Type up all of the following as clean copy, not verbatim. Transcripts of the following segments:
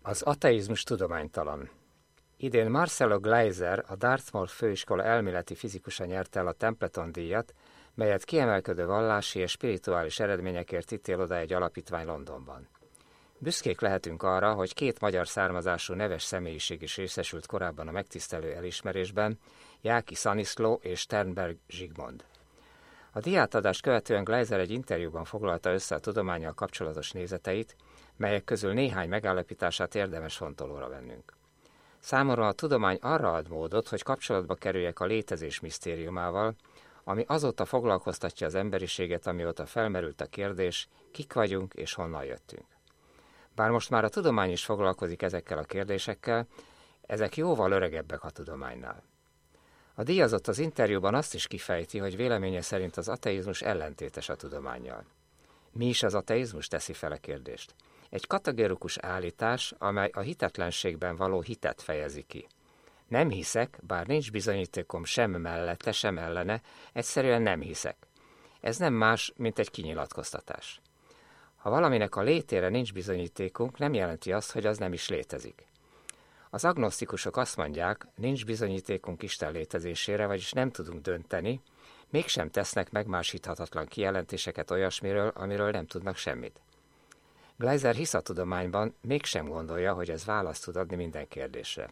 Az ateizmus tudománytalan. Idén Marcelo Gleiser, a Dartmouth főiskola elméleti fizikusa nyerte el a Templeton-díjat, melyet kiemelkedő vallási és spirituális eredményekért ítél oda egy alapítvány Londonban. Büszkék lehetünk arra, hogy 2 magyar származású neves személyiség is részesült korábban a megtisztelő elismerésben, Jáki Szaniszló és Sternberg Zsigmond. A díjátadást követően Gleiser egy interjúban foglalta össze a tudománnyal kapcsolatos nézeteit, melyek közül néhány megállapítását érdemes fontolóra vennünk. Számomra a tudomány arra ad módot, hogy kapcsolatba kerüljek a létezés misztériumával, ami azóta foglalkoztatja az emberiséget, amióta felmerült a kérdés, kik vagyunk és honnan jöttünk. Bár most már a tudomány is foglalkozik ezekkel a kérdésekkel, ezek jóval öregebbek a tudománynál. A díjazott az interjúban azt is kifejti, hogy véleménye szerint az ateizmus ellentétes a tudománnyal. Mi is az ateizmus, teszi fel a kérdést? Egy kategorikus állítás, amely a hitetlenségben való hitet fejezi ki. Nem hiszek, bár nincs bizonyítékom sem mellette, sem ellene, egyszerűen nem hiszek. Ez nem más, mint egy kinyilatkoztatás. Ha valaminek a létére nincs bizonyítékunk, nem jelenti azt, hogy az nem is létezik. Az agnosztikusok azt mondják, nincs bizonyítékunk Isten létezésére, vagyis nem tudunk dönteni, mégsem tesznek megmásíthatatlan kijelentéseket olyasmiről, amiről nem tudnak semmit. Gleiser hisz a tudományban, mégsem gondolja, hogy ez választ tud adni minden kérdésre.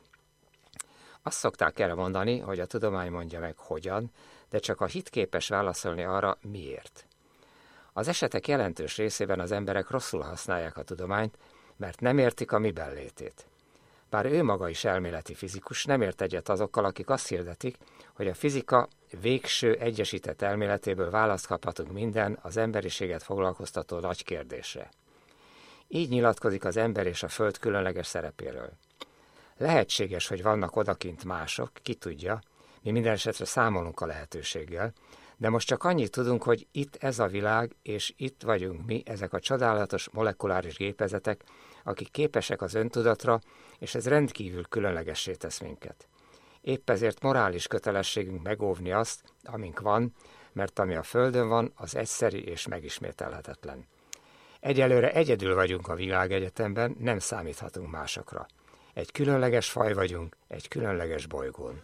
Azt szokták erre mondani, hogy a tudomány mondja meg hogyan, de csak a hit képes válaszolni arra, miért. Az esetek jelentős részében az emberek rosszul használják a tudományt, mert nem értik a miben létét. Bár ő maga is elméleti fizikus, nem ért egyet azokkal, akik azt hirdetik, hogy a fizika végső egyesített elméletéből választ kaphatunk minden az emberiséget foglalkoztató nagy kérdésre. Így nyilatkozik az ember és a föld különleges szerepéről. Lehetséges, hogy vannak odakint mások, ki tudja, mi minden esetre számolunk a lehetőséggel, de most csak annyit tudunk, hogy itt ez a világ, és itt vagyunk mi, ezek a csodálatos molekuláris gépezetek, akik képesek az öntudatra, és ez rendkívül különlegessé tesz minket. Épp ezért morális kötelességünk megóvni azt, amink van, mert ami a Földön van, az egyszeri és megismételhetetlen. Egyelőre egyedül vagyunk a világegyetemben, nem számíthatunk másokra. Egy különleges faj vagyunk, egy különleges bolygón.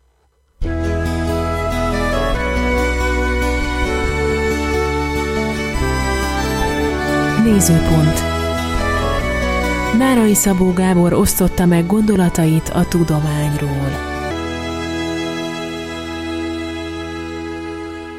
Nézőpont. Nárai Szabó Gábor osztotta meg gondolatait a tudományról.